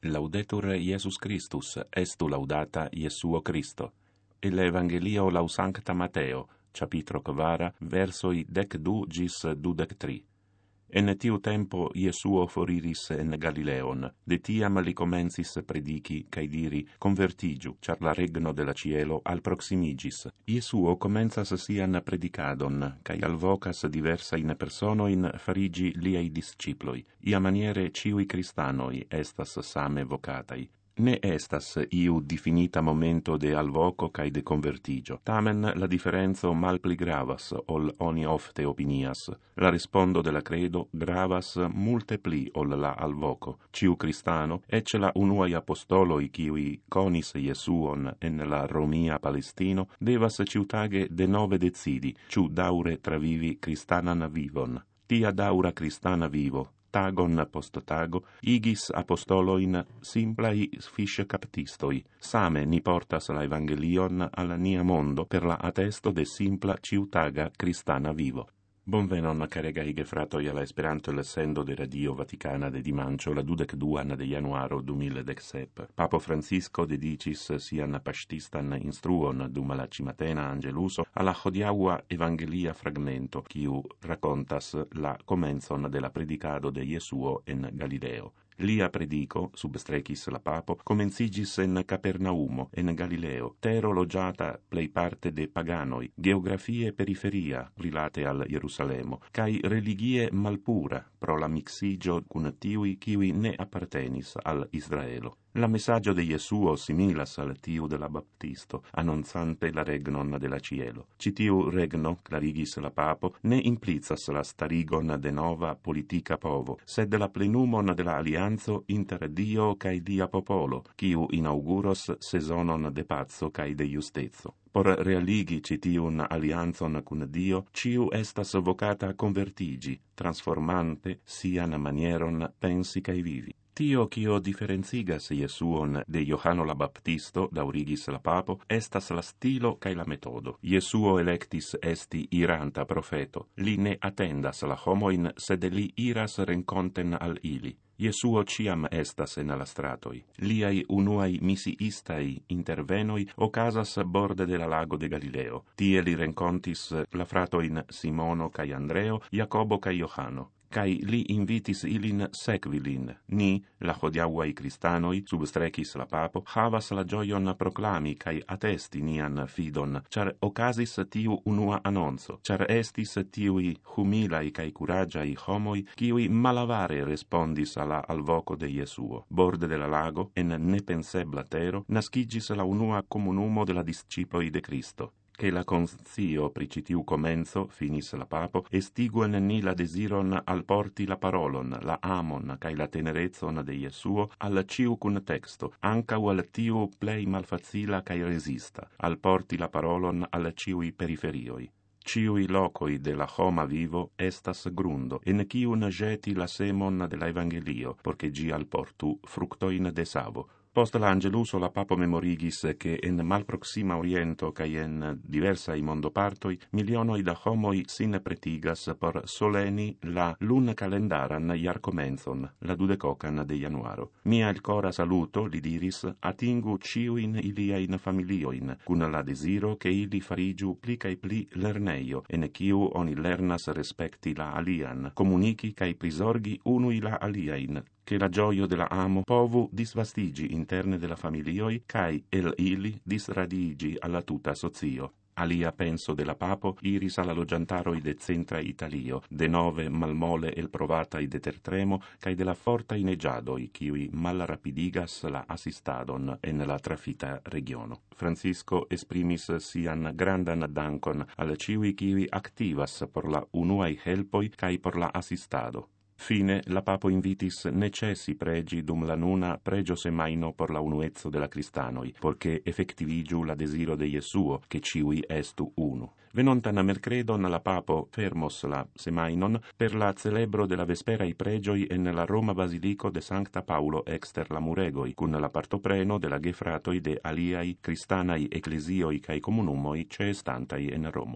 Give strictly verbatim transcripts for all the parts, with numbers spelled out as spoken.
Laudetur Iesus Christus, estu laudata Iesuo Christo. El Evangelio lau Sancta Mateo, capitro quara, versoi dec du gis dudec tri. En tiu tempo Iesuo foriris en Galileon, de tiam li comencis predici, cae diri, convertigiu, char la regno de la cielo al proximigis. Iesuo comenzas sian predicadon, cae alvocas diversain personoin farigi liei disciploi. Ia maniere ciui Christanoi estas same vocatai. Ne estas iu definita momento de alvoco cae de convertigio. Tamen la differenzo mal pli gravas, ol oni ofte opinias. La respondo de la credo gravas multe pli ol la alvoco. Ciu Christano, ecce la unuai apostoloi kiui conis Iesuon en la Romia Palestino, devas ciutage de nove decidi, ciu daure travivi Christanan vivon. Tia daura Christana vivo, tagon post tago, igis apostoloin simplai fisce captistoi. Same ni portas la Evangelion al nia mondo per la attesto de simpla ciutaga Christana vivo. Bonvenon, caregai gefratoi, alla Esperanto l'essendo de Radio Vaticana de dimancio, la dudec duan de januaro du mille dec-sep. Papo Francisco dedicis sian pastistan instruon dum la cimatena angeluso alla hodiaua Evangelia fragmento, quiu racontas la comenzon de la predicado de Iesuo en Galileo. Lia predico, substrecis la papo, comencigis en Capernaumo, en Galileo, tero logiata plei parte de paganoi, geografie periferia, rilate al Jerusalemo, cae religie malpura, pro la mixigio cun tiui kiwi ne appartenis al Israelo. La messaggio de Iesuo similas al tiu de la Baptisto, annonzante la regnon de la cielo. Citiu regno, clarigis la papo, ne implicas la starigon de nova politica povo, sed la plenumon de la alianzo inter Dio cae dia popolo, quiu inauguros sezonon de pazzo cae de justezo. Por realigi citiun alianzon cun Dio, ciu estas vocata convertigi, transformante sian manieron pensi cae vivi. Tio, cio differenzigas Iesuon de Johano la Baptisto, daurigis la papo, estas la stilo cae la metodo. Iesuo electis esti iranta profeto. Li ne attendas la homoin, sed li iras renconten al ili. Iesuo ciam estas en la stratoi. Liai unuai misiistai intervenoi ocasas borde de la lago de Galileo. Tie li rencontis la fratoin Simono cae Andreo, Jacobo cae Johano. Cai li invitis ilin sequilin. Ni, la hodiauai Christanoi, substrecis la papo, havas la gioion proclami cae attesti nian fidon, char ocasis tiu unua annonzo, char estis tiui humilai cae curagiai homoi, kiui malavare respondis alla alvoco de Iesuo. Borde de la lago, en nepensebla tero, nascigis la unua comunumo de la disciploi de Cristo. Che la conscio pricitiu comenzo, finis la papo, estiguen ni la desiron al porti la parolon, la amon, cae la tenerezon de Iesuo, al ciu cun texto, ancau al tiu plei malfacila cae resista, al porti la parolon al ciui periferioi. Ciui locoi de la homa vivo estas grundo, en ciun jeti la semon de la Evangelio, porce gi al portu fructoin de savo. Post l'angeluso la papo memorigis che en malproxima oriento cae en diversai mondopartoi milionoi da homoi sin pretigas por soleni la lun calendaran iar comenzon, la dudecocan de januaro. Mia il cora saluto, li diris, atingu ciuin iliain familioin, cun la desiro che ili farigiu pli cae pli lerneio, en ciu oni lernas respecti la alian, comunici cae prisorgi unui la aliain, che la gioio della amo povu disvastigi interne della familioi, cae el ili disradigi alla tuta socio. Alia penso della papo iris alla logiantaroi de centra Italio, de nove malmole el provatai de tertremo, cae de la forta inegiadoi, kiui mal rapidigas la assistadon en la trafita regiono. Francisco esprimis sian grandan dankon al ciui kiui activas por la unuai helpoi cae por la assistado. Fine, la papo invitis necessi pregi dum la nuna pregio semaino por la unuezzo de la Christanoi, porche effectivigiu la desiro de Iesuo, che ciui estu unu. Venontan a mercredon la papo fermos la semainon per la celebro de la vesperai pregioi en la Roma Basilico de Sancta Paulo exter la muregoi, cun la partopreno de la gefratoi de aliai Christanai ecclesioi cae comunumoi ceestantai en Romo.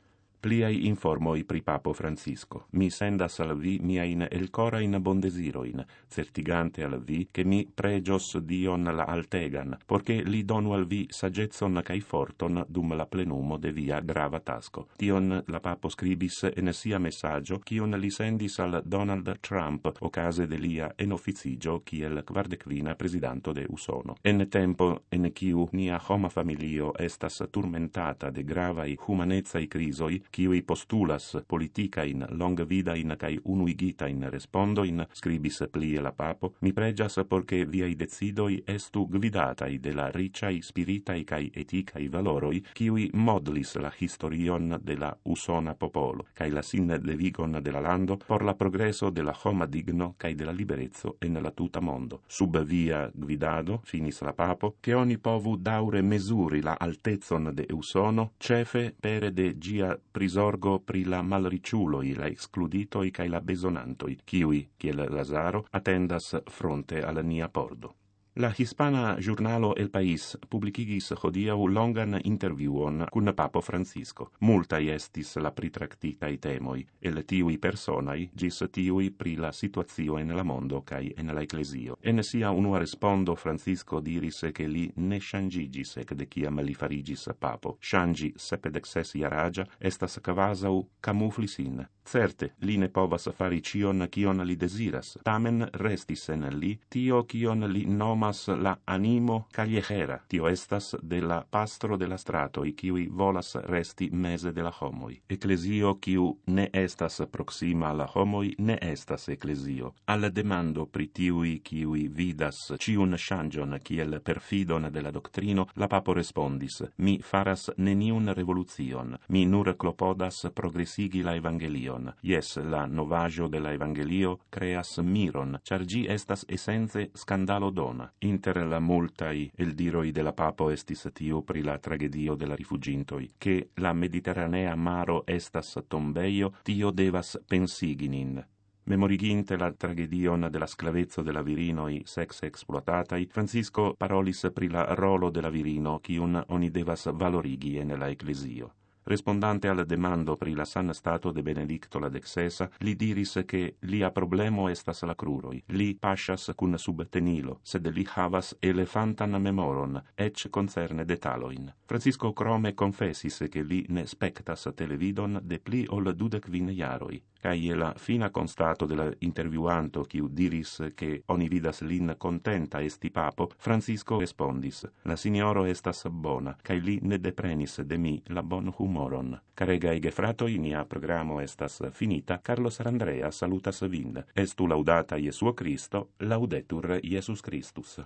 Pliai informoi pri Papo Francisco. Mi sendas al vi miain el corain bondesiroin, certigante al vi che mi pregios Dion la altegan, porche li donu al vi sagezzon cae forton dum la plenumo de via grava tasco. Tion la Papo scribis en sia messaggio, cion li sendis al Donald Trump, ocase de lia en officigio kiel quardecvina presidanto de Usono. En tempo en ciu nia homa familio estas turmentata de gravai humanezai crisoi, ciui postulas politicain longvidain cae unuigitain respondoin, scribis plie la Papo, mi pregias porche viai decidoi estu gvidatai de la ricai spiritai cae eticai valoroi, ciui modlis la historion de la usona popolo, cae la sin levigon de la lando por la progreso de la homa digno cae de la liberezzo en la tuta mondo. Sub via gvidado, finis la Papo, che oni povu daure mesuri la altezzon de Usono, cefe pere de gia prisorgo pri la malriciuloi, la excluditoi cae la besonantoi, ciui, kiel Lazaro, attendas fronte al nia pordo. La hispana giurnalo El País publicigis hodiau longan interviuon cun Papo Francisco. Multai estis la pritractitai temoi, el tiui personai gis tiui pri la situazio en la mondo cae en la ecclesio. En sia unua respondo Francisco diris che li ne changigis ec de ciam li farigis Papo. Changi sepedexes iaragia estas cavasau camuflisin. Certe, li ne povas fari cion cion li desiras, tamen restis en li tio cion li nomas la animo callejera, tio estas de la pastro de la stratoi, ciui volas resti mese de la homoi. Ecclesio ciu ne estas proxima alla homoi, ne estas ecclesio. Al demando pri tiui ciui vidas ciun changion ciel perfidon de la doctrino, la Papo respondis, mi faras neniun revoluzion, mi nur clopodas progressigi la evangelion. Yes, la novaggio de la evangelio creas miron, char gi estas essence scandalo dona. Inter la multai el diroi de la Papo estis tiu pri la tragedio de la rifugintoi, che la Mediterranea maro estas tombeio, tio devas pensiginin. Memoriginte la tragedion de la sclavezzo de la virinoi sex exploatatai, Francisco parolis pri la rolo de la virino, cium oni devas valorigi en la ecclesio. Respondante al demando pri la san stato de Benedicto la dexesa, li diris che lia problemo estas la cruroi. Li pascias cun subtenilo, sed li havas elefantan memoron, ec concerne detaloin. Francisco crome confessis che li ne spectas televidon de pli ol dudecvin iaroi. Cae la fina constato de la interviuanto quiu diris che oni vidas lin contenta esti Papo, Francisco respondis, la signoro estas bona, cae li ne deprenis de mi la bon humoron. Caregai gefratoi, nia programo estas finita, Carlos Arandrea salutas vin. Estu laudata Jesuo Christo, laudetur Jesus Christus.